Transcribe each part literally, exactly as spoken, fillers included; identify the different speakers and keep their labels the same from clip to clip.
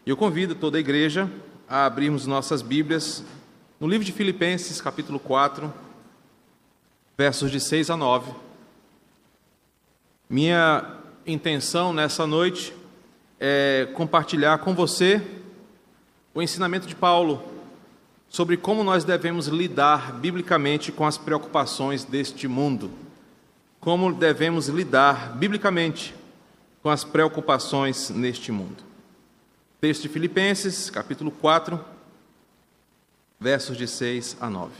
Speaker 1: E eu convido toda a igreja a abrirmos nossas Bíblias no livro de Filipenses, capítulo quatro, versos de seis a nove. Minha intenção nessa noite é compartilhar com você o ensinamento de Paulo sobre como nós devemos lidar biblicamente com as preocupações deste mundo. Como devemos lidar biblicamente com as preocupações neste mundo. Texto de Filipenses, capítulo quatro, versos de seis a nove.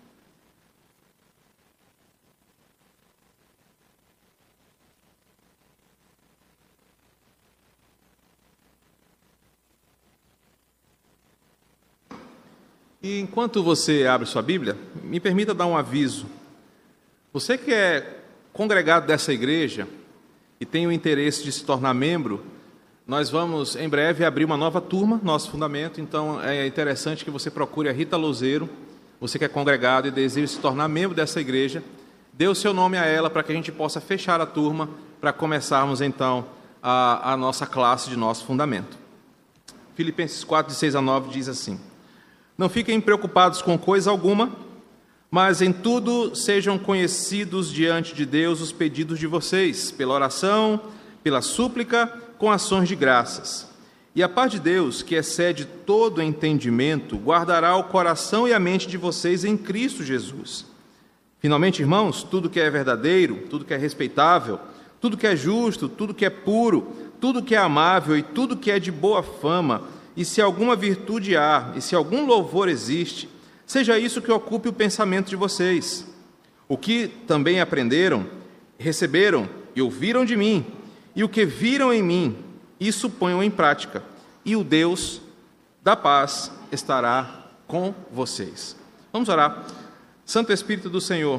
Speaker 1: E enquanto você abre sua Bíblia, me permita dar um aviso. Você que é congregado dessa igreja e tem o interesse de se tornar membro, nós vamos, em breve, abrir uma nova turma, nosso fundamento, então é interessante que você procure a Rita Lozeiro, você que é congregado e deseja se tornar membro dessa igreja, dê o seu nome a ela para que a gente possa fechar a turma, para começarmos, então, a, a nossa classe de nosso fundamento. Filipenses quatro, de seis a nove, diz assim: Não fiquem preocupados com coisa alguma, mas em tudo sejam conhecidos diante de Deus os pedidos de vocês, pela oração, pela súplica, com ações de graças. E a paz de Deus, que excede todo entendimento, guardará o coração e a mente de vocês em Cristo Jesus. Finalmente, irmãos, tudo que é verdadeiro, tudo que é respeitável, tudo que é justo, tudo que é puro, tudo que é amável e tudo que é de boa fama, e se alguma virtude há, e se algum louvor existe, seja isso que ocupe o pensamento de vocês. O que também aprenderam, receberam e ouviram de mim, e o que viram em mim, isso ponham em prática, e o Deus da paz estará com vocês. Vamos orar. Santo Espírito do Senhor,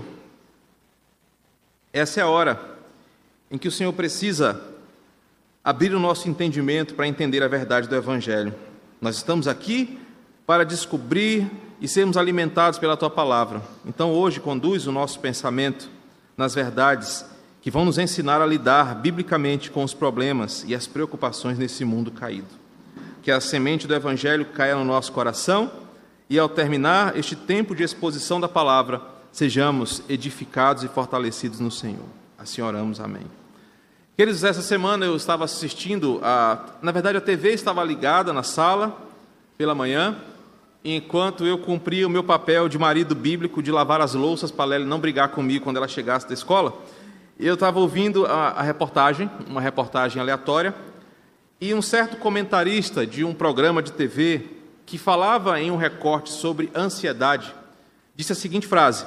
Speaker 1: essa é a hora em que o Senhor precisa abrir o nosso entendimento para entender a verdade do Evangelho. Nós estamos aqui para descobrir e sermos alimentados pela Tua Palavra. Então, hoje, conduz o nosso pensamento nas verdades que vão nos ensinar a lidar biblicamente com os problemas e as preocupações nesse mundo caído. Que a semente do Evangelho caia no nosso coração e, ao terminar este tempo de exposição da Palavra, sejamos edificados e fortalecidos no Senhor. Assim oramos, amém. Queridos, essa semana eu estava assistindo, a, na verdade a T V estava ligada na sala pela manhã, enquanto eu cumpria o meu papel de marido bíblico de lavar as louças para ela não brigar comigo quando ela chegasse da escola. Eu estava ouvindo a, a reportagem, uma reportagem aleatória, e um certo comentarista de um programa de T V que falava em um recorte sobre ansiedade, disse a seguinte frase: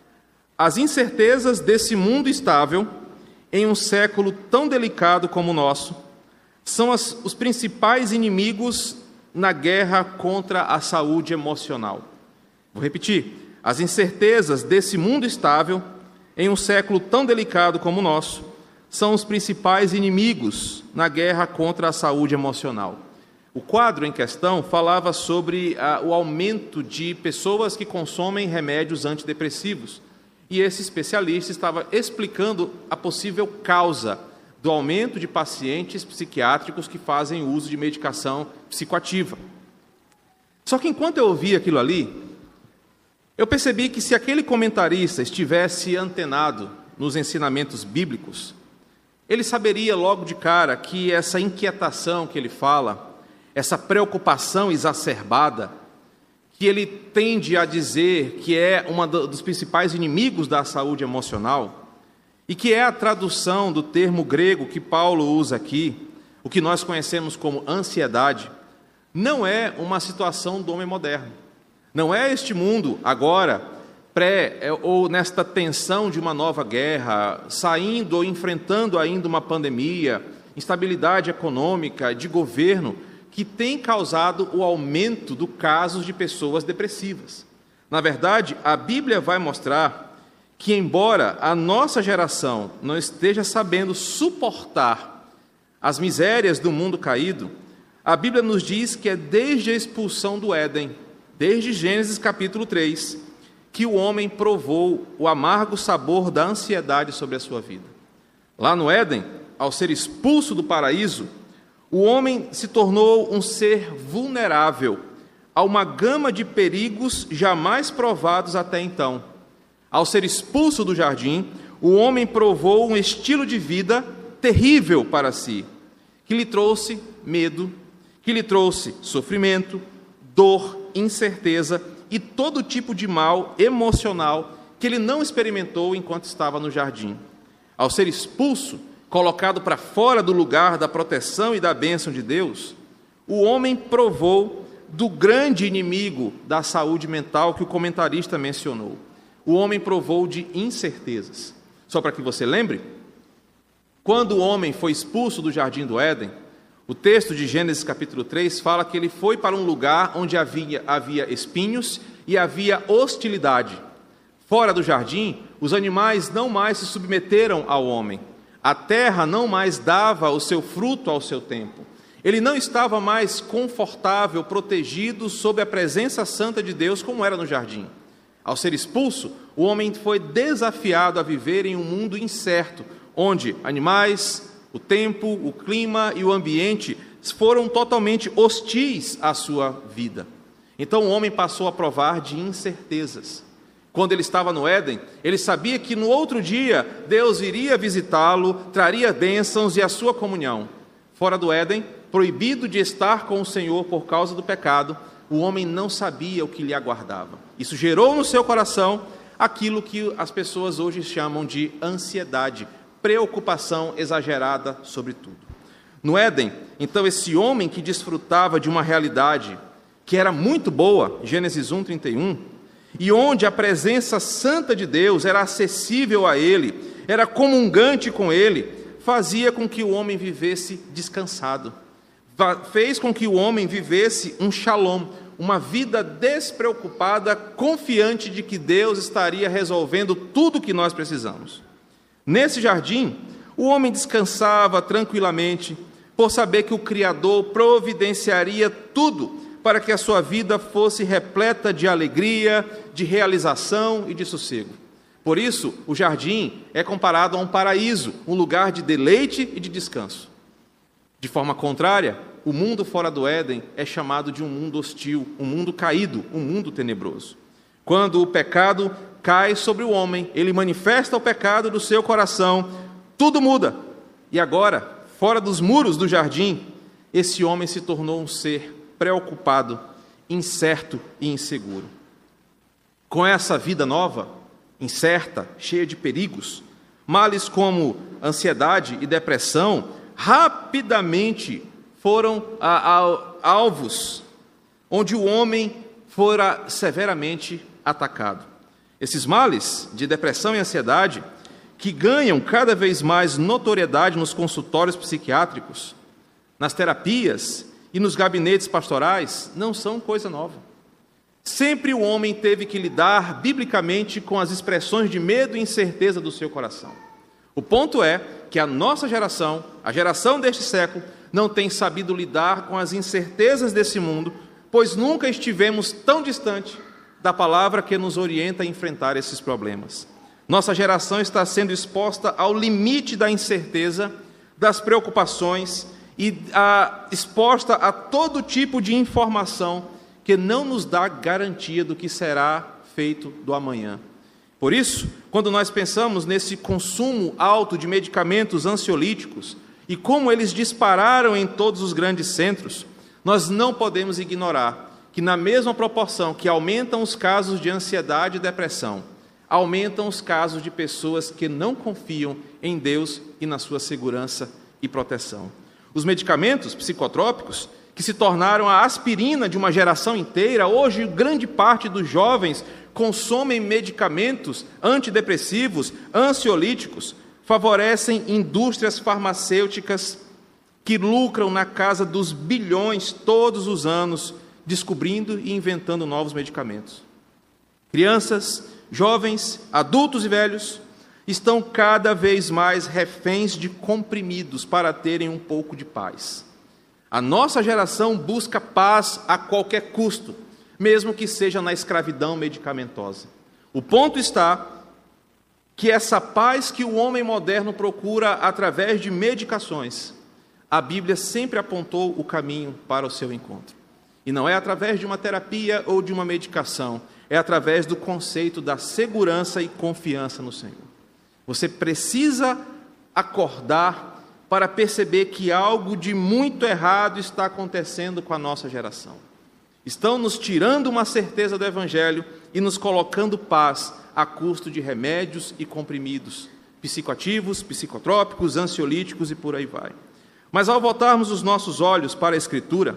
Speaker 1: As incertezas desse mundo estável, em um século tão delicado como o nosso, são as, os principais inimigos na guerra contra a saúde emocional. Vou repetir. As incertezas desse mundo estável, em um século tão delicado como o nosso, são os principais inimigos na guerra contra a saúde emocional. O quadro em questão falava sobre ah, o aumento de pessoas que consomem remédios antidepressivos. E esse especialista estava explicando a possível causa do aumento de pacientes psiquiátricos que fazem uso de medicação psicoativa. Só que enquanto eu ouvia aquilo ali, eu percebi que se aquele comentarista estivesse antenado nos ensinamentos bíblicos, ele saberia logo de cara que essa inquietação que ele fala, essa preocupação exacerbada, que ele tende a dizer que é um dos principais inimigos da saúde emocional, e que é a tradução do termo grego que Paulo usa aqui, o que nós conhecemos como ansiedade, não é uma situação do homem moderno. Não é este mundo agora, pré ou nesta tensão de uma nova guerra, saindo ou enfrentando ainda uma pandemia, instabilidade econômica, de governo, que tem causado o aumento do casos de pessoas depressivas. Na verdade, a Bíblia vai mostrar que, embora a nossa geração não esteja sabendo suportar as misérias do mundo caído, a Bíblia nos diz que é desde a expulsão do Éden, desde Gênesis capítulo três, que o homem provou o amargo sabor da ansiedade sobre a sua vida. Lá no Éden, ao ser expulso do paraíso, o homem se tornou um ser vulnerável a uma gama de perigos jamais provados até então. Ao ser expulso do jardim, o homem provou um estilo de vida terrível para si, que lhe trouxe medo, que lhe trouxe sofrimento, dor, incerteza e todo tipo de mal emocional que ele não experimentou enquanto estava no jardim. Ao ser expulso, colocado para fora do lugar da proteção e da bênção de Deus, o homem provou do grande inimigo da saúde mental que o comentarista mencionou. O homem provou de incertezas. Só para que você lembre, quando o homem foi expulso do jardim do Éden, o texto de Gênesis capítulo três fala que ele foi para um lugar onde havia, havia espinhos e havia hostilidade. Fora do jardim, os animais não mais se submeteram ao homem. A terra não mais dava o seu fruto ao seu tempo. Ele não estava mais confortável, protegido sob a presença santa de Deus como era no jardim. Ao ser expulso, o homem foi desafiado a viver em um mundo incerto, onde animais, o tempo, o clima e o ambiente foram totalmente hostis à sua vida. Então o homem passou a provar de incertezas. Quando ele estava no Éden, ele sabia que no outro dia Deus iria visitá-lo, traria bênçãos e a sua comunhão. Fora do Éden, proibido de estar com o Senhor por causa do pecado, o homem não sabia o que lhe aguardava. Isso gerou no seu coração aquilo que as pessoas hoje chamam de ansiedade, preocupação exagerada sobre tudo. No Éden, então, esse homem que desfrutava de uma realidade que era muito boa, Gênesis um, trinta e um, e onde a presença santa de Deus era acessível a ele, era comungante com ele, fazia com que o homem vivesse descansado. Fez com que o homem vivesse um shalom, uma vida despreocupada, confiante de que Deus estaria resolvendo tudo o que nós precisamos. Nesse jardim, o homem descansava tranquilamente, por saber que o Criador providenciaria tudo para que a sua vida fosse repleta de alegria, de realização e de sossego. Por isso, o jardim é comparado a um paraíso, um lugar de deleite e de descanso. De forma contrária, o mundo fora do Éden é chamado de um mundo hostil, um mundo caído, um mundo tenebroso. Quando o pecado cai sobre o homem, ele manifesta o pecado do seu coração, tudo muda. E agora, fora dos muros do jardim, esse homem se tornou um ser preocupado, incerto e inseguro. Com essa vida nova, incerta, cheia de perigos, males como ansiedade e depressão rapidamente foram a, a, alvos onde o homem fora severamente atacado. Esses males de depressão e ansiedade, que ganham cada vez mais notoriedade nos consultórios psiquiátricos, nas terapias e nos gabinetes pastorais, não são coisa nova. Sempre o homem teve que lidar biblicamente com as expressões de medo e incerteza do seu coração. O ponto é que a nossa geração, a geração deste século, não tem sabido lidar com as incertezas desse mundo, pois nunca estivemos tão distante da palavra que nos orienta a enfrentar esses problemas. Nossa geração está sendo exposta ao limite da incerteza, das preocupações e a, exposta a todo tipo de informação que não nos dá garantia do que será feito do amanhã. Por isso, quando nós pensamos nesse consumo alto de medicamentos ansiolíticos e como eles dispararam em todos os grandes centros, nós não podemos ignorar que, na mesma proporção que aumentam os casos de ansiedade e depressão, aumentam os casos de pessoas que não confiam em Deus e na sua segurança e proteção. Os medicamentos psicotrópicos, que se tornaram a aspirina de uma geração inteira, hoje grande parte dos jovens consomem medicamentos antidepressivos, ansiolíticos, favorecem indústrias farmacêuticas que lucram na casa dos bilhões todos os anos, descobrindo e inventando novos medicamentos. Crianças, jovens, adultos e velhos estão cada vez mais reféns de comprimidos para terem um pouco de paz. A nossa geração busca paz a qualquer custo, mesmo que seja na escravidão medicamentosa. O ponto está que essa paz que o homem moderno procura através de medicações a Bíblia sempre apontou o caminho para o seu encontro. E não é através de uma terapia ou de uma medicação, é através do conceito da segurança e confiança no Senhor. Você precisa acordar para perceber que algo de muito errado está acontecendo com a nossa geração. Estão nos tirando uma certeza do Evangelho e nos colocando paz a custo de remédios e comprimidos, psicoativos, psicotrópicos, ansiolíticos e por aí vai. Mas ao voltarmos os nossos olhos para a Escritura,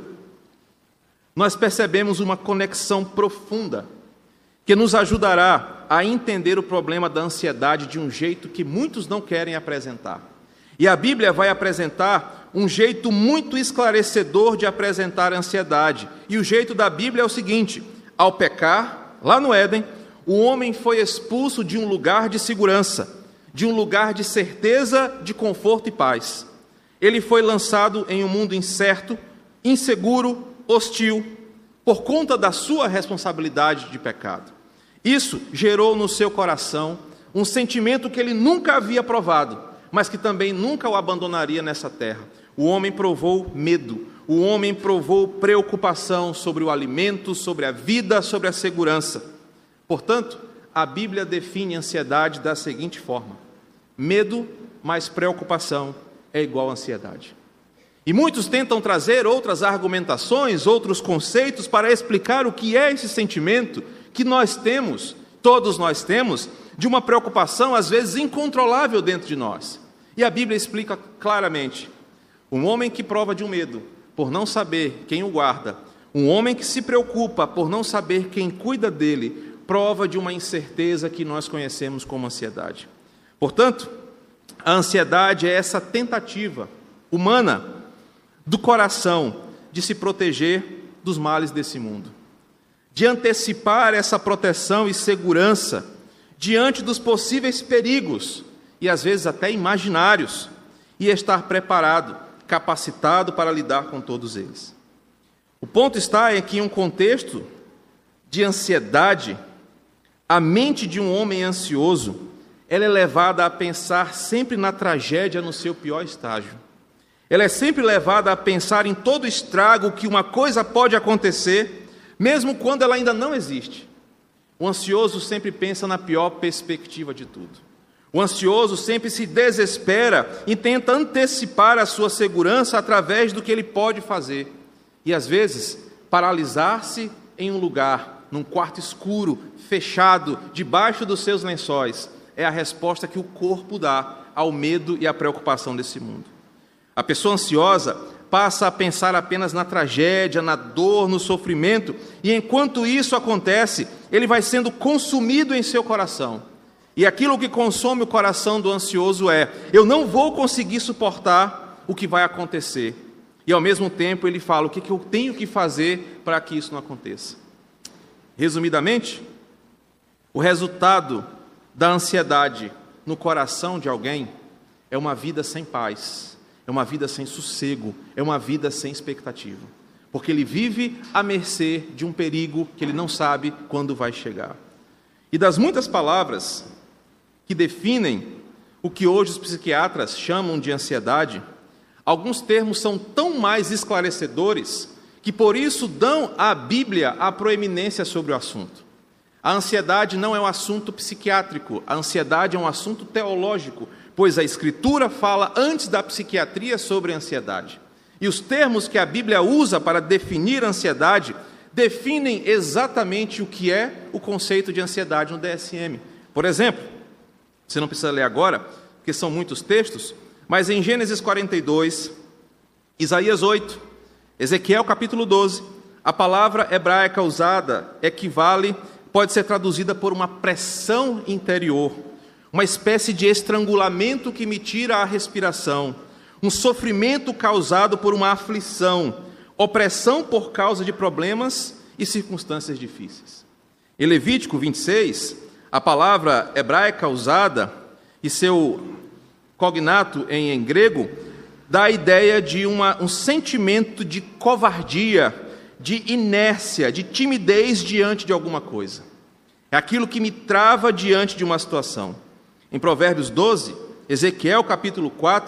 Speaker 1: nós percebemos uma conexão profunda que nos ajudará a entender o problema da ansiedade de um jeito que muitos não querem apresentar. E a Bíblia vai apresentar um jeito muito esclarecedor de apresentar a ansiedade. E o jeito da Bíblia é o seguinte: ao pecar, lá no Éden, o homem foi expulso de um lugar de segurança, de um lugar de certeza, de conforto e paz. Ele foi lançado em um mundo incerto, inseguro, hostil, por conta da sua responsabilidade de pecado. Isso gerou no seu coração um sentimento que ele nunca havia provado, mas que também nunca o abandonaria nessa terra. O homem provou medo, o homem provou preocupação sobre o alimento, sobre a vida, sobre a segurança. Portanto, a Bíblia define a ansiedade da seguinte forma: medo mais preocupação é igual a ansiedade. E muitos tentam trazer outras argumentações, outros conceitos para explicar o que é esse sentimento que nós temos, todos nós temos, de uma preocupação às vezes incontrolável dentro de nós. E a Bíblia explica claramente: um homem que prova de um medo por não saber quem o guarda, um homem que se preocupa por não saber quem cuida dele, prova de uma incerteza que nós conhecemos como ansiedade. Portanto, a ansiedade é essa tentativa humana do coração de se proteger dos males desse mundo, de antecipar essa proteção e segurança diante dos possíveis perigos, e às vezes até imaginários, e estar preparado, capacitado para lidar com todos eles. O ponto está em que, em um contexto de ansiedade, a mente de um homem ansioso, ela é levada a pensar sempre na tragédia no seu pior estágio. Ela é sempre levada a pensar em todo estrago que uma coisa pode acontecer, mesmo quando ela ainda não existe. O ansioso sempre pensa na pior perspectiva de tudo. O ansioso sempre se desespera e tenta antecipar a sua segurança através do que ele pode fazer. E, às vezes, paralisar-se em um lugar, num quarto escuro, fechado, debaixo dos seus lençóis, é a resposta que o corpo dá ao medo e à preocupação desse mundo. A pessoa ansiosa passa a pensar apenas na tragédia, na dor, no sofrimento, e enquanto isso acontece, ele vai sendo consumido em seu coração. E aquilo que consome o coração do ansioso é: eu não vou conseguir suportar o que vai acontecer. E ao mesmo tempo ele fala: o que eu tenho que fazer para que isso não aconteça? Resumidamente, o resultado da ansiedade no coração de alguém é uma vida sem paz, é uma vida sem sossego, é uma vida sem expectativa, porque ele vive à mercê de um perigo que ele não sabe quando vai chegar. E das muitas palavras que definem o que hoje os psiquiatras chamam de ansiedade, alguns termos são tão mais esclarecedores que por isso dão à Bíblia a proeminência sobre o assunto. A ansiedade não é um assunto psiquiátrico, a ansiedade é um assunto teológico, pois a Escritura fala antes da psiquiatria sobre a ansiedade. E os termos que a Bíblia usa para definir a ansiedade definem exatamente o que é o conceito de ansiedade no D S M. Por exemplo, você não precisa ler agora, porque são muitos textos, mas em Gênesis quarenta e dois, Isaías oito, Ezequiel capítulo doze, a palavra hebraica usada equivale, pode ser traduzida por uma pressão interior, uma espécie de estrangulamento que me tira a respiração, um sofrimento causado por uma aflição, opressão por causa de problemas e circunstâncias difíceis. Em Levítico vinte e seis, a palavra hebraica usada e seu cognato em, em grego dá a ideia de uma, um sentimento de covardia, de inércia, de timidez diante de alguma coisa. É aquilo que me trava diante de uma situação. Em Provérbios doze, Ezequiel capítulo quatro,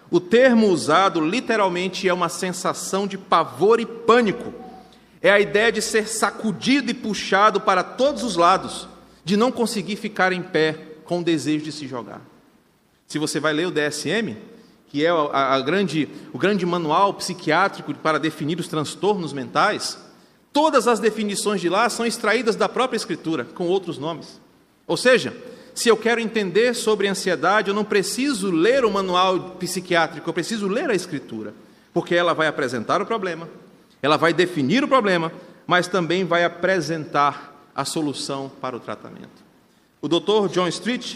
Speaker 1: O termo usado literalmente é uma sensação de pavor e pânico. É a ideia de ser sacudido e puxado para todos os lados, de não conseguir ficar em pé com o desejo de se jogar. Se você vai ler o D S M, que é a, a grande, o grande manual psiquiátrico para definir os transtornos mentais, todas as definições de lá são extraídas da própria Escritura, com outros nomes. Ou seja, se eu quero entender sobre ansiedade, eu não preciso ler o manual psiquiátrico, eu preciso ler a Escritura, porque ela vai apresentar o problema, ela vai definir o problema, mas também vai apresentar a solução para o tratamento. O doutor John Street,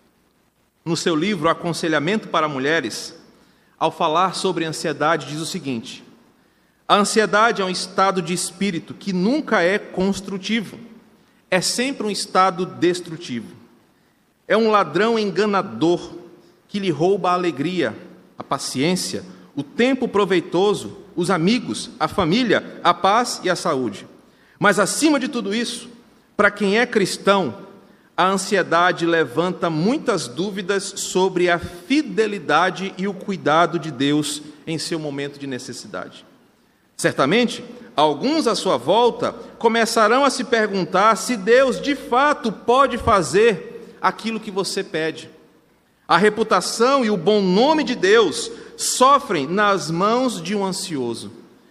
Speaker 1: no seu livro Aconselhamento para Mulheres, ao falar sobre ansiedade, diz o seguinte: a ansiedade é um estado de espírito que nunca é construtivo, é sempre um estado destrutivo. É um ladrão enganador que lhe rouba a alegria, a paciência, o tempo proveitoso, os amigos, a família, a paz e a saúde. Mas, acima de tudo isso, para quem é cristão, a ansiedade levanta muitas dúvidas sobre a fidelidade e o cuidado de Deus em seu momento de necessidade. Certamente, alguns à sua volta começarão a se perguntar se Deus de fato pode fazer aquilo que você pede. A reputação e o bom nome de Deus sofrem nas mãos de um ansioso,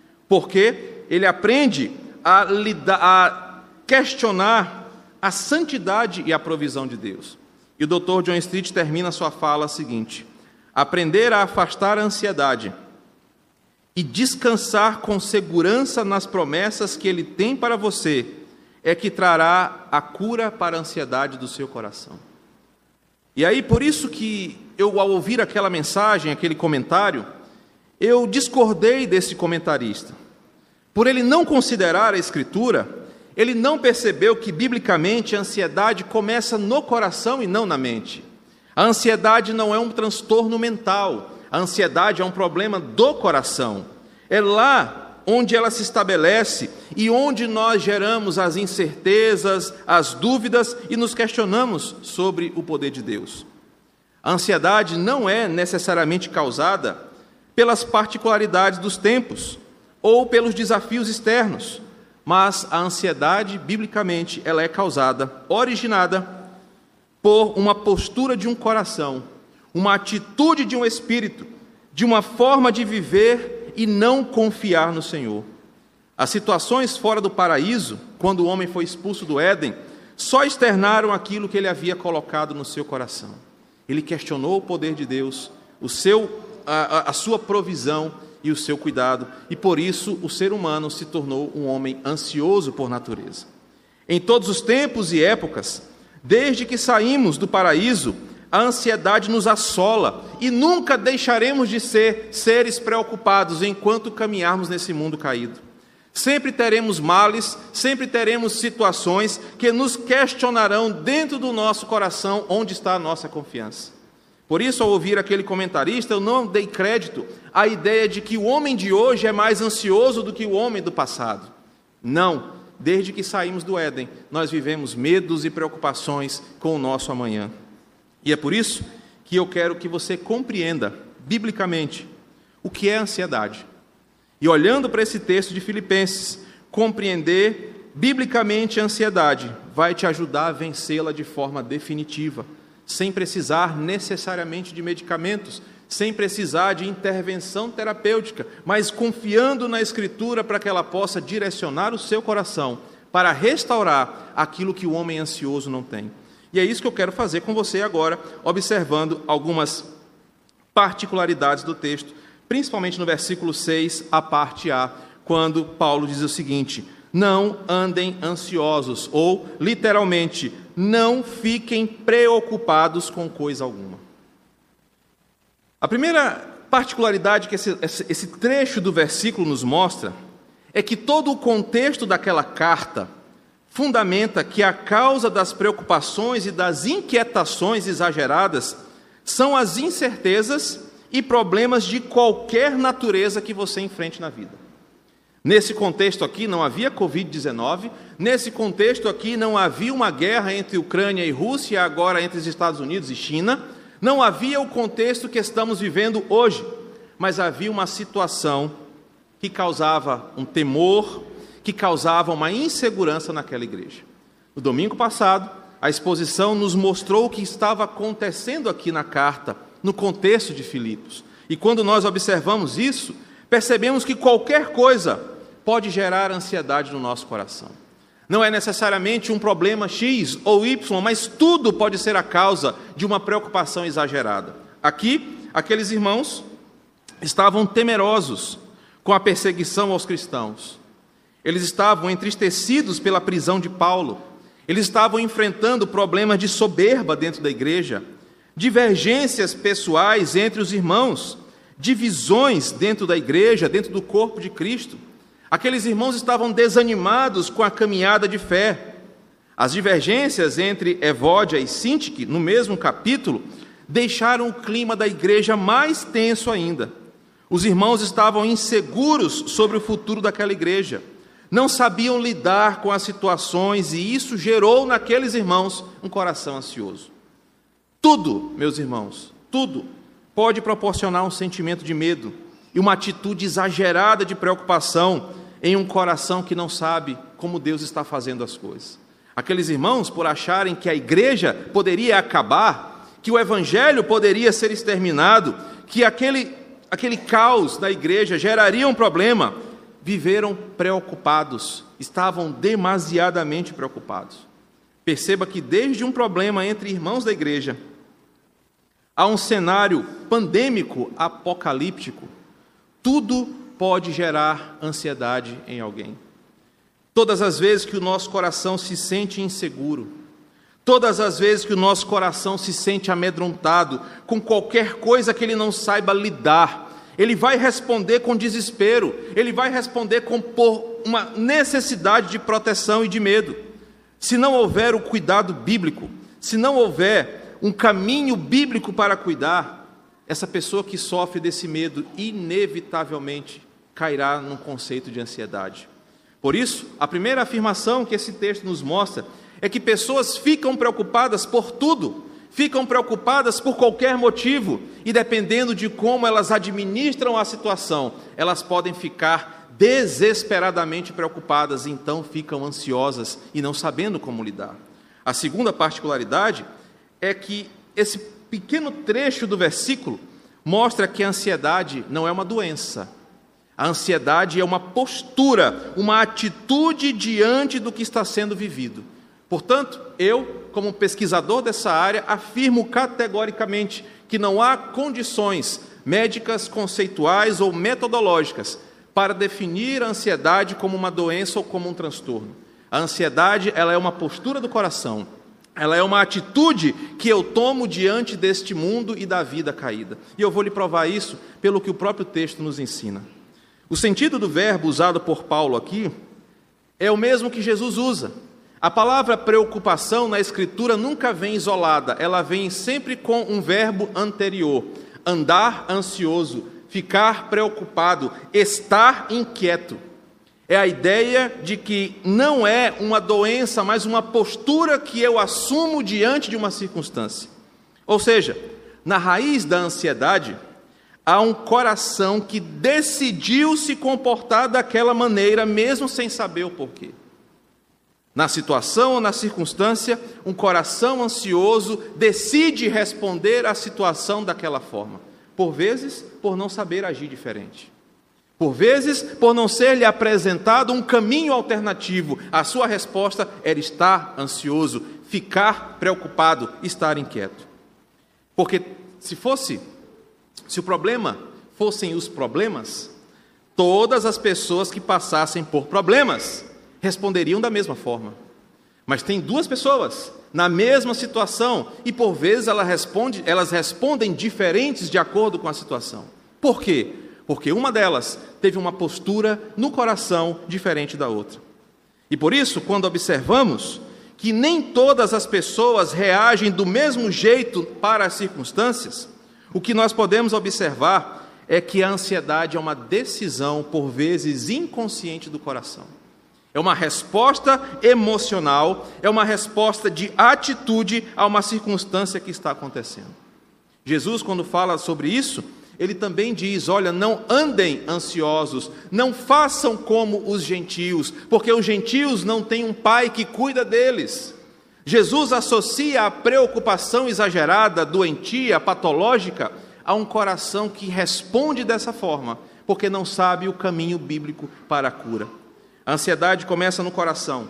Speaker 1: porque ele aprende a, lidar, a questionar a santidade e a provisão de Deus. E o doutor John Street termina sua fala seguinte: aprender a afastar a ansiedade e descansar com segurança nas promessas que Ele tem para você é que trará a cura para a ansiedade do seu coração. E aí, por isso que eu, ao ouvir aquela mensagem, aquele comentário, eu discordei desse comentarista. Por ele não considerar a Escritura, ele não percebeu que, biblicamente, a ansiedade começa no coração e não na mente. A ansiedade não é um transtorno mental, a ansiedade é um problema do coração. É lá onde ela se estabelece e onde nós geramos as incertezas, as dúvidas e nos questionamos sobre o poder de Deus. A ansiedade não é necessariamente causada pelas particularidades dos tempos ou pelos desafios externos, mas a ansiedade, biblicamente, ela é causada, originada por uma postura de um coração, uma atitude de um espírito, de uma forma de viver e não confiar no Senhor. As situações fora do paraíso, quando o homem foi expulso do Éden, só externaram aquilo que ele havia colocado no seu coração. Ele questionou o poder de Deus, o seu, a, a sua provisão e o seu cuidado, e por isso o ser humano se tornou um homem ansioso por natureza. Em todos os tempos e épocas, desde que saímos do paraíso, a ansiedade nos assola e nunca deixaremos de ser seres preocupados enquanto caminharmos nesse mundo caído. Sempre teremos males, sempre teremos situações que nos questionarão dentro do nosso coração onde está a nossa confiança. Por isso, ao ouvir aquele comentarista, eu não dei crédito à ideia de que o homem de hoje é mais ansioso do que o homem do passado. Não, desde que saímos do Éden, nós vivemos medos e preocupações com o nosso amanhã. E é por isso que eu quero que você compreenda, biblicamente, o que é ansiedade. E olhando para esse texto de Filipenses, compreender biblicamente a ansiedade vai te ajudar a vencê-la de forma definitiva, sem precisar necessariamente de medicamentos, sem precisar de intervenção terapêutica, mas confiando na Escritura para que ela possa direcionar o seu coração para restaurar aquilo que o homem ansioso não tem. E é isso que eu quero fazer com você agora, observando algumas particularidades do texto, principalmente no versículo seis, a parte A, quando Paulo diz o seguinte: não andem ansiosos, ou, literalmente, não fiquem preocupados com coisa alguma. A primeira particularidade que esse, esse trecho do versículo nos mostra é que todo o contexto daquela carta fundamenta que a causa das preocupações e das inquietações exageradas são as incertezas e problemas de qualquer natureza que você enfrente na vida. Nesse contexto aqui não havia covid dezenove, nesse contexto aqui não havia uma guerra entre Ucrânia e Rússia, agora entre os Estados Unidos e China, Não havia o contexto que estamos vivendo hoje, mas havia uma situação que causava um temor, que causava uma insegurança naquela igreja. No domingo passado, a exposição nos mostrou o que estava acontecendo aqui na carta, no contexto de Filipos. E quando nós observamos isso, percebemos que qualquer coisa pode gerar ansiedade no nosso coração. Não é necessariamente um problema X ou Y, mas tudo pode ser a causa de uma preocupação exagerada. Aqui, aqueles irmãos estavam temerosos com a perseguição aos cristãos. Eles estavam entristecidos pela prisão de Paulo. Eles estavam enfrentando problemas de soberba dentro da igreja, divergências pessoais entre os irmãos, divisões dentro da igreja, dentro do corpo de Cristo. Aqueles irmãos estavam desanimados com a caminhada de fé. As divergências entre Evódia e Sintique, no mesmo capítulo, deixaram o clima da igreja mais tenso ainda. Os irmãos estavam inseguros sobre o futuro daquela igreja. Não sabiam lidar com as situações e isso gerou naqueles irmãos um coração ansioso. Tudo, meus irmãos, tudo pode proporcionar um sentimento de medo e uma atitude exagerada de preocupação em um coração que não sabe como Deus está fazendo as coisas. Aqueles irmãos, por acharem que a igreja poderia acabar, que o evangelho poderia ser exterminado, que aquele, aquele caos da igreja geraria um problema, viveram preocupados, estavam demasiadamente preocupados. Perceba que desde um problema entre irmãos da igreja, a um cenário pandêmico apocalíptico, tudo pode gerar ansiedade em alguém. Todas as vezes que o nosso coração se sente inseguro, todas as vezes que o nosso coração se sente amedrontado com qualquer coisa que ele não saiba lidar, ele vai responder com desespero, ele vai responder com por uma necessidade de proteção e de medo. Se não houver o cuidado bíblico, se não houver um caminho bíblico para cuidar, essa pessoa que sofre desse medo, inevitavelmente cairá num conceito de ansiedade. Por isso, a primeira afirmação que esse texto nos mostra é que pessoas ficam preocupadas por tudo, ficam preocupadas por qualquer motivo, e dependendo de como elas administram a situação, elas podem ficar desesperadamente preocupadas, e então ficam ansiosas e não sabendo como lidar. A segunda particularidade é que esse pequeno trecho do versículo mostra que a ansiedade não é uma doença. A ansiedade é uma postura, uma atitude diante do que está sendo vivido. Portanto, eu, como pesquisador dessa área, afirmo categoricamente que não há condições médicas, conceituais ou metodológicas para definir a ansiedade como uma doença ou como um transtorno. A ansiedade, ela é uma postura do coração. Ela é uma atitude que eu tomo diante deste mundo e da vida caída. E eu vou lhe provar isso pelo que o próprio texto nos ensina. O sentido do verbo usado por Paulo aqui é o mesmo que Jesus usa. A palavra preocupação na Escritura nunca vem isolada, ela vem sempre com um verbo anterior. Andar ansioso, ficar preocupado, estar inquieto. É a ideia de que não é uma doença, mas uma postura que eu assumo diante de uma circunstância. Ou seja, na raiz da ansiedade, há um coração que decidiu se comportar daquela maneira, mesmo sem saber o porquê. Na situação ou na circunstância, um coração ansioso decide responder à situação daquela forma. Por vezes, por não saber agir diferente. Por vezes, por não ser-lhe apresentado um caminho alternativo. A sua resposta era estar ansioso, ficar preocupado, estar inquieto. Porque se fosse, se o problema fossem os problemas, todas as pessoas que passassem por problemas responderiam da mesma forma. Mas tem duas pessoas na mesma situação e por vezes elas respondem, elas respondem diferentes de acordo com a situação. Por quê? Porque uma delas teve uma postura no coração diferente da outra. E por isso, quando observamos que nem todas as pessoas reagem do mesmo jeito para as circunstâncias, o que nós podemos observar é que a ansiedade é uma decisão, por vezes, inconsciente do coração. É uma resposta emocional, é uma resposta de atitude a uma circunstância que está acontecendo. Jesus, quando fala sobre isso, ele também diz: olha, não andem ansiosos, não façam como os gentios, porque os gentios não têm um pai que cuida deles. Jesus associa a preocupação exagerada, doentia, patológica, a um coração que responde dessa forma, porque não sabe o caminho bíblico para a cura. A ansiedade começa no coração.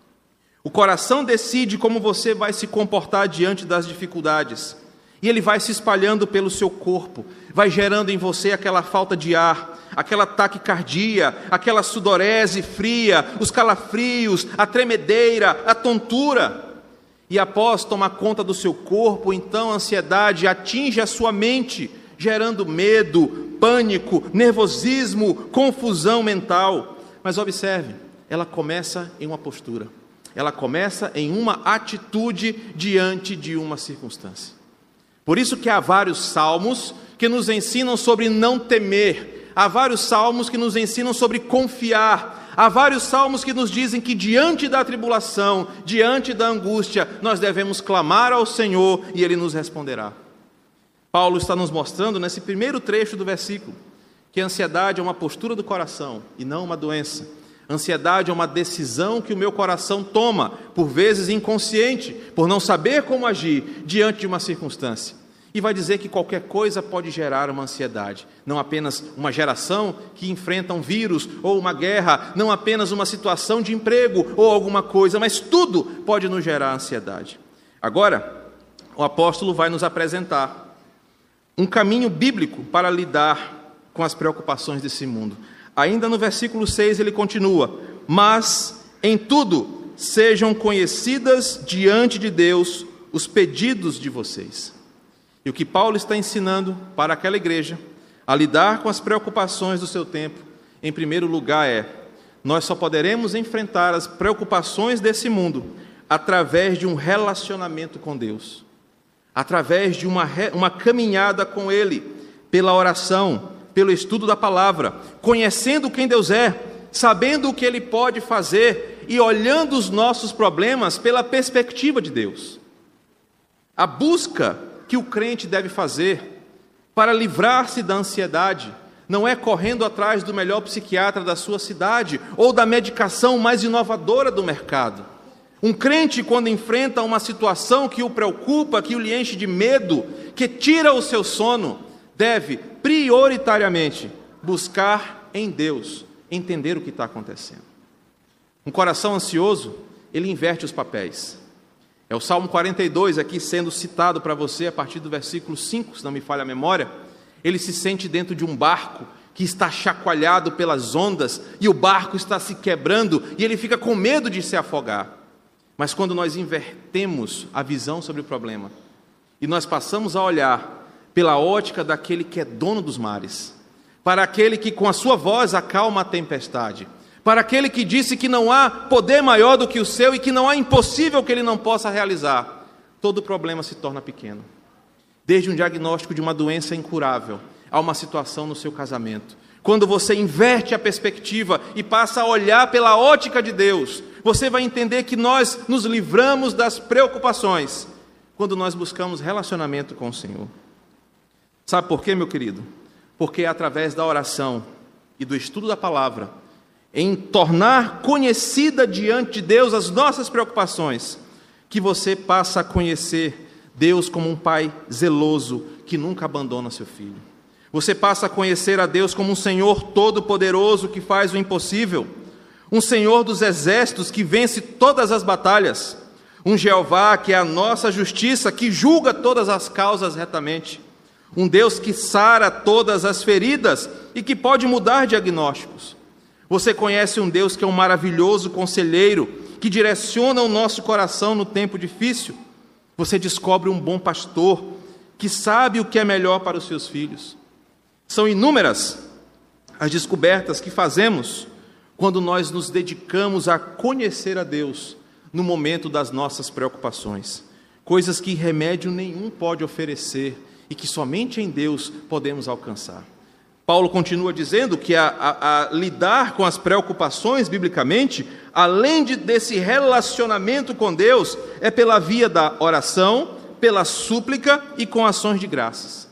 Speaker 1: O coração decide como você vai se comportar diante das dificuldades. E ele vai se espalhando pelo seu corpo, vai gerando em você aquela falta de ar, aquela taquicardia, aquela sudorese fria, os calafrios, a tremedeira, a tontura. E após tomar conta do seu corpo, então a ansiedade atinge a sua mente, gerando medo, pânico, nervosismo, confusão mental. Mas observe, ela começa em uma postura, ela começa em uma atitude diante de uma circunstância. Por isso que há vários salmos que nos ensinam sobre não temer, há vários salmos que nos ensinam sobre confiar, há vários salmos que nos dizem que diante da tribulação, diante da angústia, nós devemos clamar ao Senhor e Ele nos responderá. Paulo está nos mostrando nesse primeiro trecho do versículo que a ansiedade é uma postura do coração e não uma doença. A ansiedade é uma decisão que o meu coração toma, por vezes inconsciente, por não saber como agir diante de uma circunstância. E vai dizer que qualquer coisa pode gerar uma ansiedade, não apenas uma geração que enfrenta um vírus ou uma guerra, não apenas uma situação de emprego ou alguma coisa, mas tudo pode nos gerar ansiedade. Agora, o apóstolo vai nos apresentar um caminho bíblico para lidar com as preocupações desse mundo. Ainda no versículo seis ele continua: mas em tudo sejam conhecidas diante de Deus os pedidos de vocês. E o que Paulo está ensinando para aquela igreja a lidar com as preocupações do seu tempo, em primeiro lugar é: nós só poderemos enfrentar as preocupações desse mundo através de um relacionamento com Deus, através de uma, uma caminhada com Ele, pela oração, pelo estudo da palavra, conhecendo quem Deus é, sabendo o que Ele pode fazer e olhando os nossos problemas pela perspectiva de Deus. A busca que o crente deve fazer para livrar-se da ansiedade não é correndo atrás do melhor psiquiatra da sua cidade ou da medicação mais inovadora do mercado. Um crente, quando enfrenta uma situação que o preocupa, que o lhe enche de medo, que tira o seu sono, deve prioritariamente buscar em Deus, entender o que está acontecendo. Um coração ansioso, ele inverte os papéis. É o Salmo quarenta e dois aqui sendo citado para você a partir do versículo cinco, se não me falha a memória. Ele se sente dentro de um barco que está chacoalhado pelas ondas e o barco está se quebrando e ele fica com medo de se afogar. Mas quando nós invertemos a visão sobre o problema e nós passamos a olhar pela ótica daquele que é dono dos mares, para aquele que com a sua voz acalma a tempestade, para aquele que disse que não há poder maior do que o seu e que não há impossível que ele não possa realizar, todo problema se torna pequeno. Desde um diagnóstico de uma doença incurável a uma situação no seu casamento. Quando você inverte a perspectiva e passa a olhar pela ótica de Deus, você vai entender que nós nos livramos das preocupações quando nós buscamos relacionamento com o Senhor. Sabe por quê, meu querido? Porque é através da oração e do estudo da palavra, em tornar conhecida diante de Deus as nossas preocupações, que você passa a conhecer Deus como um Pai zeloso que nunca abandona seu filho. Você passa a conhecer a Deus como um Senhor todo-poderoso que faz o impossível, um Senhor dos exércitos que vence todas as batalhas, um Jeová que é a nossa justiça, que julga todas as causas retamente, um Deus que sara todas as feridas e que pode mudar diagnósticos. Você conhece um Deus que é um maravilhoso conselheiro, que direciona o nosso coração no tempo difícil. Você descobre um bom pastor, que sabe o que é melhor para os seus filhos. São inúmeras as descobertas que fazemos quando nós nos dedicamos a conhecer a Deus no momento das nossas preocupações. Coisas que remédio nenhum pode oferecer e que somente em Deus podemos alcançar. Paulo continua dizendo que a, a, a lidar com as preocupações, biblicamente, além de, desse relacionamento com Deus, é pela via da oração, pela súplica e com ações de graças.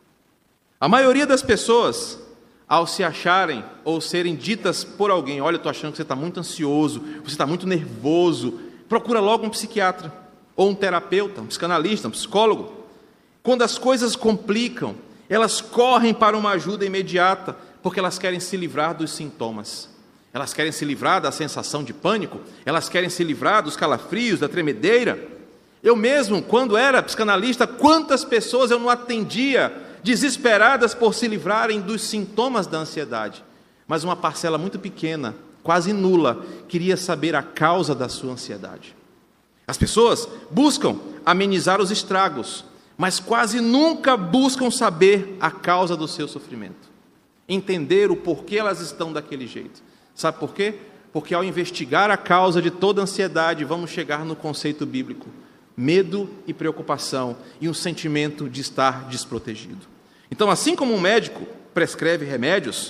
Speaker 1: A maioria das pessoas, ao se acharem ou serem ditas por alguém, olha, eu estou achando que você está muito ansioso, você está muito nervoso, procura logo um psiquiatra, ou um terapeuta, um psicanalista, um psicólogo. Quando as coisas complicam, elas correm para uma ajuda imediata, porque elas querem se livrar dos sintomas. Elas querem se livrar da sensação de pânico, elas querem se livrar dos calafrios, da tremedeira. Eu mesmo, quando era psicanalista, quantas pessoas eu não atendia, desesperadas por se livrarem dos sintomas da ansiedade. Mas uma parcela muito pequena, quase nula, queria saber a causa da sua ansiedade. As pessoas buscam amenizar os estragos, mas quase nunca buscam saber a causa do seu sofrimento. Entender o porquê elas estão daquele jeito. Sabe por quê? Porque ao investigar a causa de toda ansiedade, vamos chegar no conceito bíblico: medo e preocupação, e um sentimento de estar desprotegido. Então, assim como um médico prescreve remédios,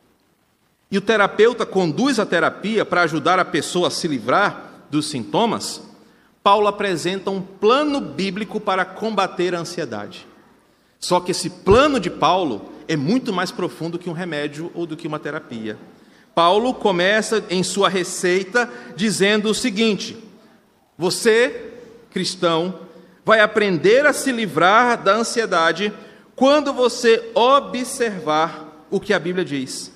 Speaker 1: e o terapeuta conduz a terapia para ajudar a pessoa a se livrar dos sintomas, Paulo apresenta um plano bíblico para combater a ansiedade. Só que esse plano de Paulo é muito mais profundo que um remédio ou do que uma terapia. Paulo começa em sua receita dizendo o seguinte: você, cristão, vai aprender a se livrar da ansiedade quando você observar o que a Bíblia diz.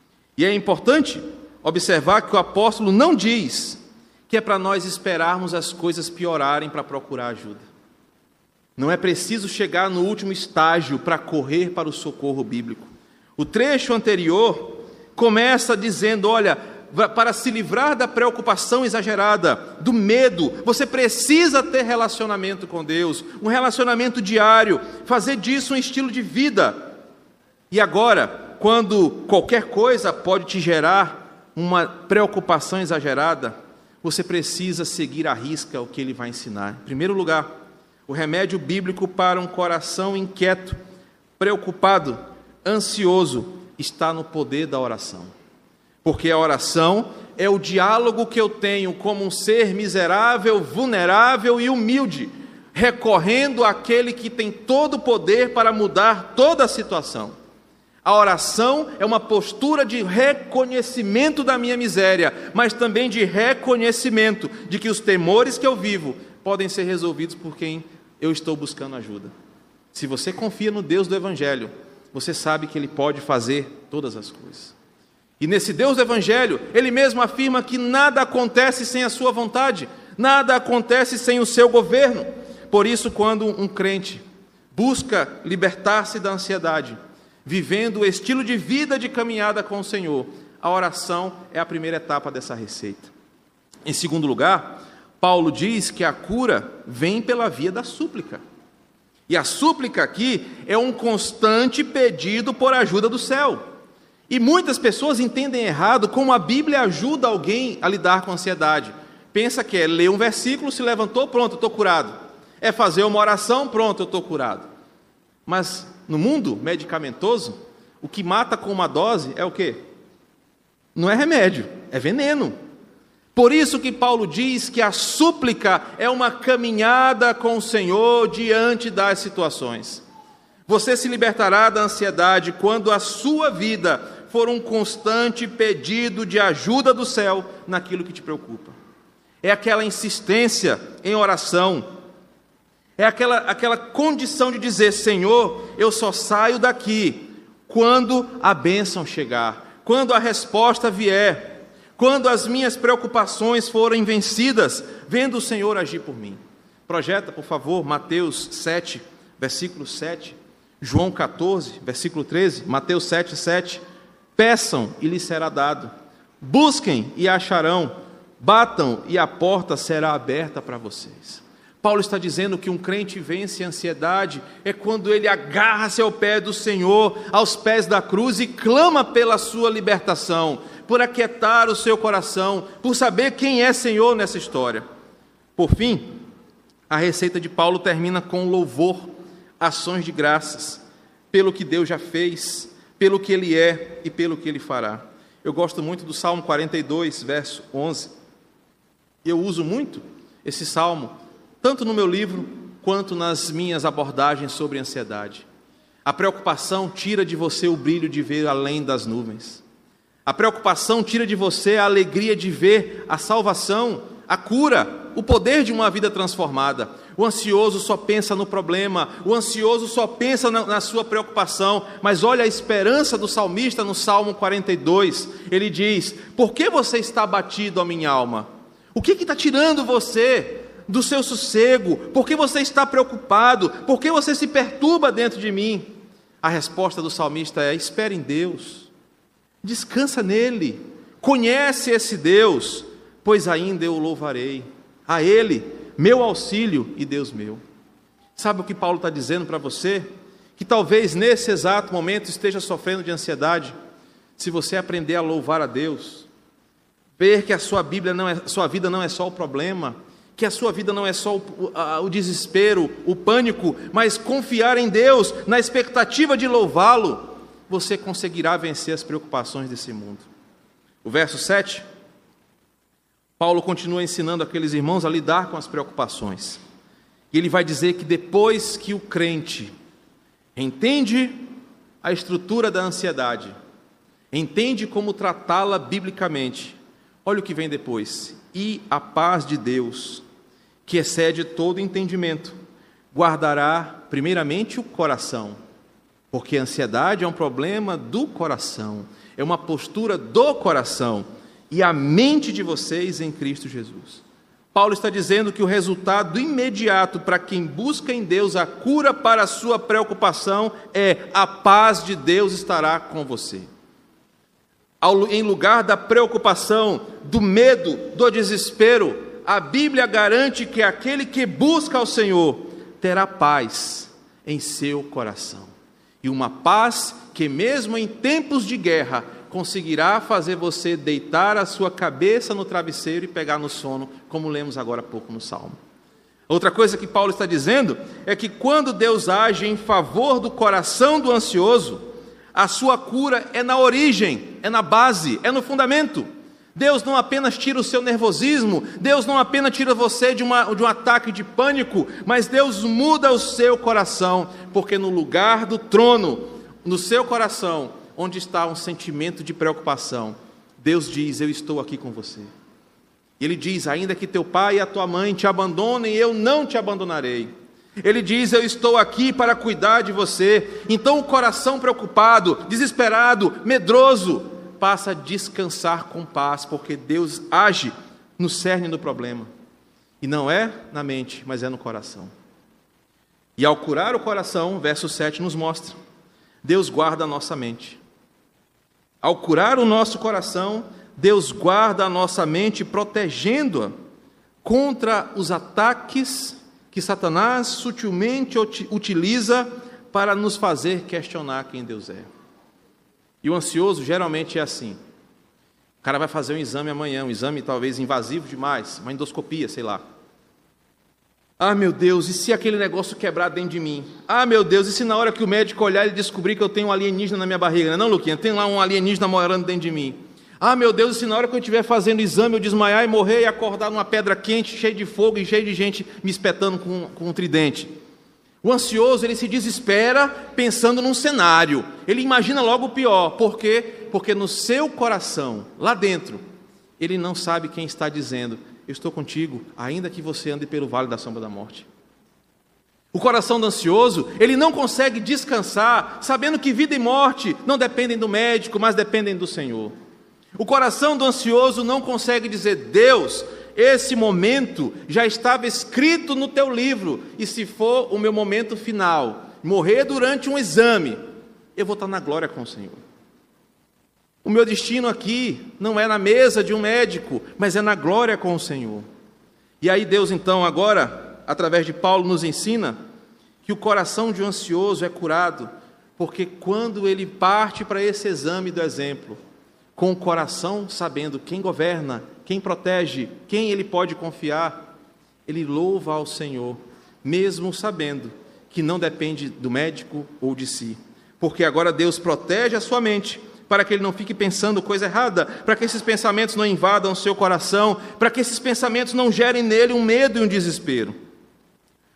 Speaker 1: E é importante observar que o apóstolo não diz que é para nós esperarmos as coisas piorarem para procurar ajuda. Não é preciso chegar no último estágio para correr para o socorro bíblico. O trecho anterior começa dizendo, olha, para se livrar da preocupação exagerada, do medo, você precisa ter relacionamento com Deus, um relacionamento diário, fazer disso um estilo de vida. E agora, quando qualquer coisa pode te gerar uma preocupação exagerada, você precisa seguir à risca o que ele vai ensinar. Em primeiro lugar, o remédio bíblico para um coração inquieto, preocupado, ansioso, está no poder da oração. Porque a oração é o diálogo que eu tenho como um ser miserável, vulnerável e humilde, recorrendo àquele que tem todo o poder para mudar toda a situação. A oração é uma postura de reconhecimento da minha miséria, mas também de reconhecimento de que os temores que eu vivo podem ser resolvidos por quem eu estou buscando ajuda. Se você confia no Deus do Evangelho, você sabe que Ele pode fazer todas as coisas. E nesse Deus do Evangelho, Ele mesmo afirma que nada acontece sem a sua vontade, nada acontece sem o seu governo. Por isso, quando um crente busca libertar-se da ansiedade, vivendo o estilo de vida de caminhada com o Senhor, a oração é a primeira etapa dessa receita. Em segundo lugar, Paulo diz que a cura vem pela via da súplica. E a súplica aqui é um constante pedido por ajuda do céu. E muitas pessoas entendem errado como a Bíblia ajuda alguém a lidar com a ansiedade. Pensa que é ler um versículo, se levantou, pronto, eu estou curado. É fazer uma oração, pronto, eu estou curado. Mas no mundo medicamentoso, o que mata com uma dose é o quê? Não é remédio, é veneno. Por isso que Paulo diz que a súplica é uma caminhada com o Senhor diante das situações. Você se libertará da ansiedade quando a sua vida for um constante pedido de ajuda do céu naquilo que te preocupa. É aquela insistência em oração, é aquela, aquela condição de dizer, Senhor, eu só saio daqui quando a bênção chegar, quando a resposta vier, quando as minhas preocupações forem vencidas, vendo o Senhor agir por mim. Projeta, por favor, Mateus sete, versículo sete, João quatorze, versículo treze, Mateus sete, sete. Peçam e lhes será dado, busquem e acharão, batam e a porta será aberta para vocês. Paulo está dizendo que um crente vence a ansiedade é quando ele agarra-se ao pé do Senhor, aos pés da cruz e clama pela sua libertação, por aquietar o seu coração, por saber quem é Senhor nessa história. Por fim, a receita de Paulo termina com louvor, ações de graças, pelo que Deus já fez, pelo que Ele é e pelo que Ele fará. Eu gosto muito do Salmo quarenta e dois, verso onze. Eu uso muito esse salmo, tanto no meu livro, quanto nas minhas abordagens sobre ansiedade. A preocupação tira de você o brilho de ver além das nuvens. A preocupação tira de você a alegria de ver a salvação, a cura, o poder de uma vida transformada. O ansioso só pensa no problema, o ansioso só pensa na, na sua preocupação, mas olha a esperança do salmista no Salmo quarenta e dois, ele diz: por que você está abatido, ó minha alma? O que está tirando você do seu sossego? Por que você está preocupado? Por que você se perturba dentro de mim? A resposta do salmista é: espere em Deus, descansa nele, conhece esse Deus, pois ainda eu o louvarei, a Ele, meu auxílio e Deus meu. Sabe o que Paulo está dizendo para você? Que talvez nesse exato momento esteja sofrendo de ansiedade. Se você aprender a louvar a Deus, ver que a sua Bíblia não é, sua vida não é só o problema, que a sua vida não é só o, a, o desespero, o pânico, mas confiar em Deus, na expectativa de louvá-lo, você conseguirá vencer as preocupações desse mundo. O verso sete, Paulo continua ensinando aqueles irmãos a lidar com as preocupações. E ele vai dizer que depois que o crente entende a estrutura da ansiedade, entende como tratá-la biblicamente, olha o que vem depois: e a paz de Deus, que excede todo entendimento, guardará primeiramente o coração, porque a ansiedade é um problema do coração, é uma postura do coração, e a mente de vocês em Cristo Jesus. Paulo está dizendo que o resultado imediato para quem busca em Deus a cura para a sua preocupação é: a paz de Deus estará com você. Em lugar da preocupação, do medo, do desespero, a Bíblia garante que aquele que busca ao Senhor terá paz em seu coração. E uma paz que mesmo em tempos de guerra conseguirá fazer você deitar a sua cabeça no travesseiro e pegar no sono, como lemos agora há pouco no Salmo. Outra coisa que Paulo está dizendo é que quando Deus age em favor do coração do ansioso, a sua cura é na origem, é na base, é no fundamento. Deus não apenas tira o seu nervosismo, Deus não apenas tira você de, uma, de um ataque de pânico, mas Deus muda o seu coração, porque no lugar do trono, no seu coração, onde está um sentimento de preocupação, Deus diz: eu estou aqui com você. Ele diz: ainda que teu pai e a tua mãe te abandonem, eu não te abandonarei. Ele diz: eu estou aqui para cuidar de você. Então o coração preocupado, desesperado, medroso, passa a descansar com paz, porque Deus age no cerne do problema. E não é na mente, mas é no coração. E ao curar o coração, verso sete nos mostra, Deus guarda a nossa mente. Ao curar o nosso coração, Deus guarda a nossa mente, protegendo-a contra os ataques que Satanás sutilmente utiliza para nos fazer questionar quem Deus é. E o ansioso geralmente é assim. O cara vai fazer um exame amanhã, um exame talvez invasivo demais, uma endoscopia, sei lá. Ah, meu Deus, e se aquele negócio quebrar dentro de mim? Ah, meu Deus, e se na hora que o médico olhar ele descobrir que eu tenho um alienígena na minha barriga? Não, Luquinha, tem lá um alienígena morando dentro de mim. Ah, meu Deus, e se na hora que eu estiver fazendo o exame eu desmaiar e morrer e acordar numa pedra quente, cheia de fogo e cheia de gente me espetando com, com um tridente? O ansioso, ele se desespera pensando num cenário. Ele imagina logo o pior. Por quê? Porque no seu coração, lá dentro, ele não sabe quem está dizendo: eu estou contigo, ainda que você ande pelo vale da sombra da morte. O coração do ansioso, ele não consegue descansar, sabendo que vida e morte não dependem do médico, mas dependem do Senhor. O coração do ansioso não consegue dizer: Deus, esse momento já estava escrito no teu livro, e se for o meu momento final, morrer durante um exame, eu vou estar na glória com o Senhor. O meu destino aqui não é na mesa de um médico, mas é na glória com o Senhor. E aí Deus então agora, através de Paulo, nos ensina que o coração de um ansioso é curado, porque quando ele parte para esse exame do exemplo, com o coração sabendo quem governa, quem protege, quem ele pode confiar, ele louva ao Senhor, mesmo sabendo que não depende do médico ou de si, porque agora Deus protege a sua mente, para que ele não fique pensando coisa errada, para que esses pensamentos não invadam o seu coração, para que esses pensamentos não gerem nele um medo e um desespero.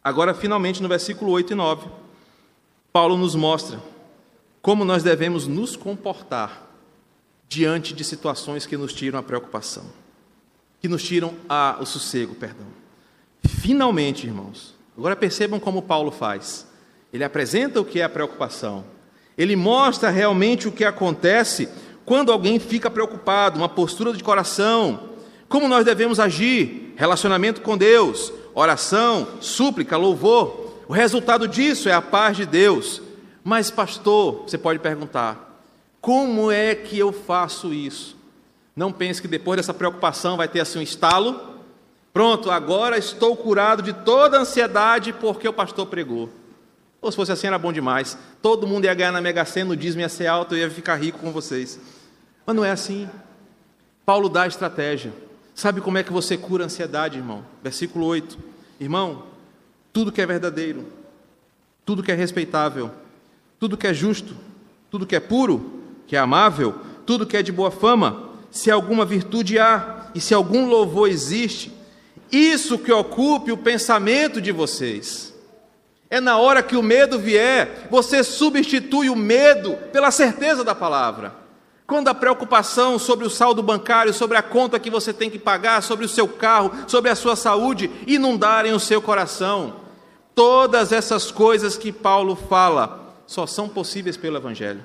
Speaker 1: Agora, finalmente, no versículo oito e nove, Paulo nos mostra como nós devemos nos comportar diante de situações que nos tiram a preocupação, que nos tiram a, o sossego, perdão. Finalmente, irmãos, agora percebam como Paulo faz. Ele apresenta o que é a preocupação. Ele mostra realmente o que acontece quando alguém fica preocupado, uma postura de coração, como nós devemos agir, relacionamento com Deus, oração, súplica, louvor. O resultado disso é a paz de Deus. Mas, pastor, você pode perguntar, como é que eu faço isso? Não pense que depois dessa preocupação vai ter assim um estalo. Pronto, agora estou curado de toda a ansiedade porque o pastor pregou. Ou se fosse assim era bom demais. Todo mundo ia ganhar na Mega Sena, o dízimo ia ser alto, eu ia ficar rico com vocês. Mas não é assim. Paulo dá a estratégia. Sabe como é que você cura a ansiedade, irmão? Versículo oito. Irmão, tudo que é verdadeiro, tudo que é respeitável, tudo que é justo, tudo que é puro, que é amável, tudo que é de boa fama, se alguma virtude há e se algum louvor existe, isso que ocupe o pensamento de vocês. É na hora que o medo vier, você substitui o medo pela certeza da palavra. Quando a preocupação sobre o saldo bancário, sobre a conta que você tem que pagar, sobre o seu carro, sobre a sua saúde, inundarem o seu coração, todas essas coisas que Paulo fala, só são possíveis pelo Evangelho.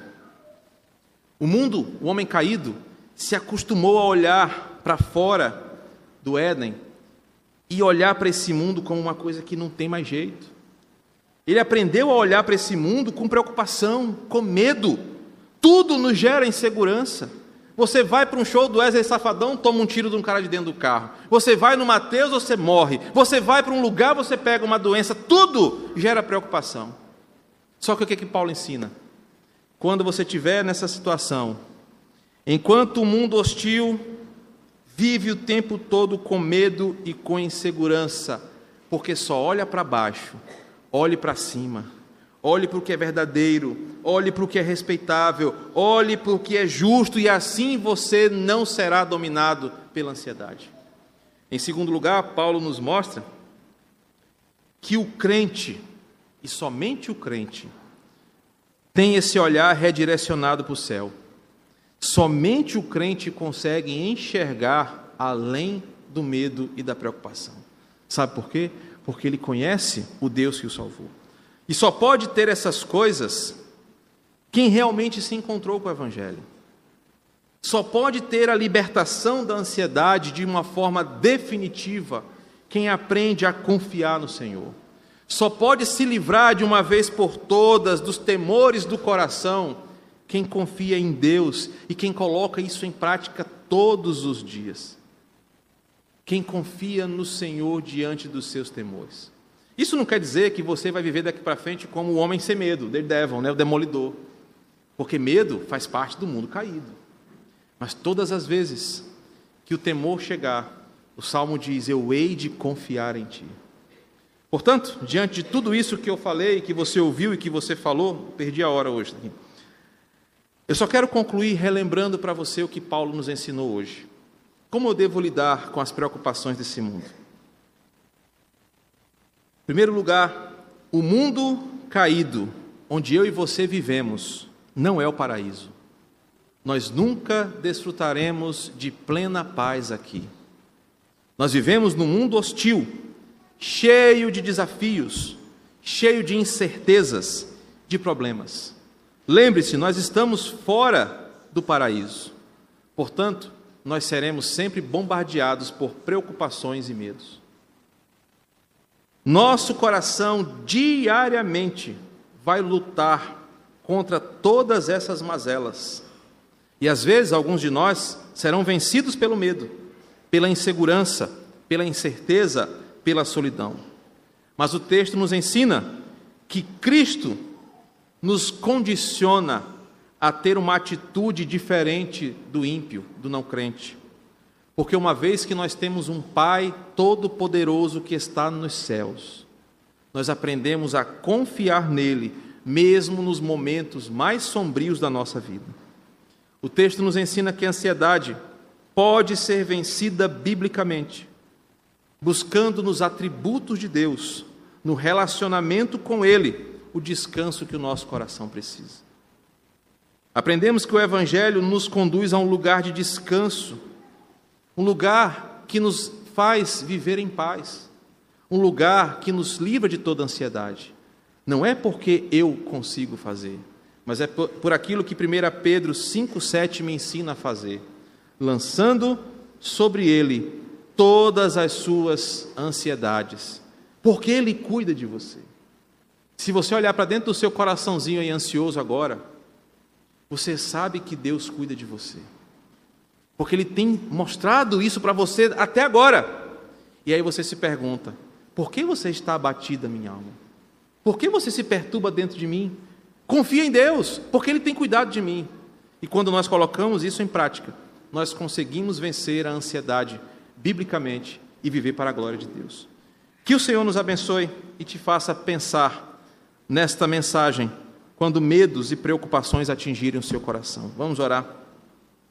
Speaker 1: O mundo, o homem caído, se acostumou a olhar para fora do Éden e olhar para esse mundo como uma coisa que não tem mais jeito. Ele aprendeu a olhar para esse mundo com preocupação, com medo. Tudo nos gera insegurança. Você vai para um show do Wesley Safadão, toma um tiro de um cara de dentro do carro. Você vai no Mateus, você morre. Você vai para um lugar, você pega uma doença. Tudo gera preocupação. Só que o que, que Paulo ensina? Quando você estiver nessa situação, enquanto o mundo hostil vive o tempo todo com medo e com insegurança, porque só olha para baixo, olhe para cima. Olhe para o que é verdadeiro, olhe para o que é respeitável, olhe para o que é justo, e assim você não será dominado pela ansiedade. Em segundo lugar, Paulo nos mostra que o crente, e somente o crente, tem esse olhar redirecionado para o céu. Somente o crente consegue enxergar além do medo e da preocupação. Sabe por quê? Porque ele conhece o Deus que o salvou. E só pode ter essas coisas quem realmente se encontrou com o Evangelho. Só pode ter a libertação da ansiedade de uma forma definitiva quem aprende a confiar no Senhor. Só pode se livrar de uma vez por todas dos temores do coração quem confia em Deus e quem coloca isso em prática todos os dias. Quem confia no Senhor diante dos seus temores. Isso não quer dizer que você vai viver daqui para frente como o homem sem medo, o Daredevil, né, o demolidor. Porque medo faz parte do mundo caído. Mas todas as vezes que o temor chegar, o Salmo diz, eu hei de confiar em Ti. Portanto, diante de tudo isso que eu falei, que você ouviu e que você falou, perdi a hora hoje. Eu só quero concluir relembrando para você o que Paulo nos ensinou hoje. Como eu devo lidar com as preocupações desse mundo? Em primeiro lugar, o mundo caído, onde eu e você vivemos, não é o paraíso. Nós nunca desfrutaremos de plena paz aqui. Nós vivemos num mundo hostil, cheio de desafios, cheio de incertezas, de problemas. Lembre-se, nós estamos fora do paraíso. Portanto, nós seremos sempre bombardeados por preocupações e medos. Nosso coração diariamente vai lutar contra todas essas mazelas. E às vezes alguns de nós serão vencidos pelo medo, pela insegurança, pela incerteza, pela solidão. Mas o texto nos ensina que Cristo nos condiciona a ter uma atitude diferente do ímpio, do não crente. Porque uma vez que nós temos um Pai todo-poderoso que está nos céus, nós aprendemos a confiar nele, mesmo nos momentos mais sombrios da nossa vida. O texto nos ensina que a ansiedade pode ser vencida biblicamente, buscando nos atributos de Deus, no relacionamento com Ele, o descanso que o nosso coração precisa. Aprendemos que o Evangelho nos conduz a um lugar de descanso, um lugar que nos faz viver em paz, um lugar que nos livra de toda ansiedade. Não é porque eu consigo fazer, mas é por, por aquilo que primeira Pedro cinco, sete me ensina a fazer, lançando sobre Ele todas as suas ansiedades, porque Ele cuida de você. Se você olhar para dentro do seu coraçãozinho aí ansioso agora, você sabe que Deus cuida de você, porque Ele tem mostrado isso para você até agora. E aí você se pergunta, por que você está abatida, minha alma? Por que você se perturba dentro de mim? Confia em Deus, porque Ele tem cuidado de mim. E quando nós colocamos isso em prática, nós conseguimos vencer a ansiedade biblicamente e viver para a glória de Deus. Que o Senhor nos abençoe e te faça pensar nesta mensagem quando medos e preocupações atingirem o seu coração. Vamos orar.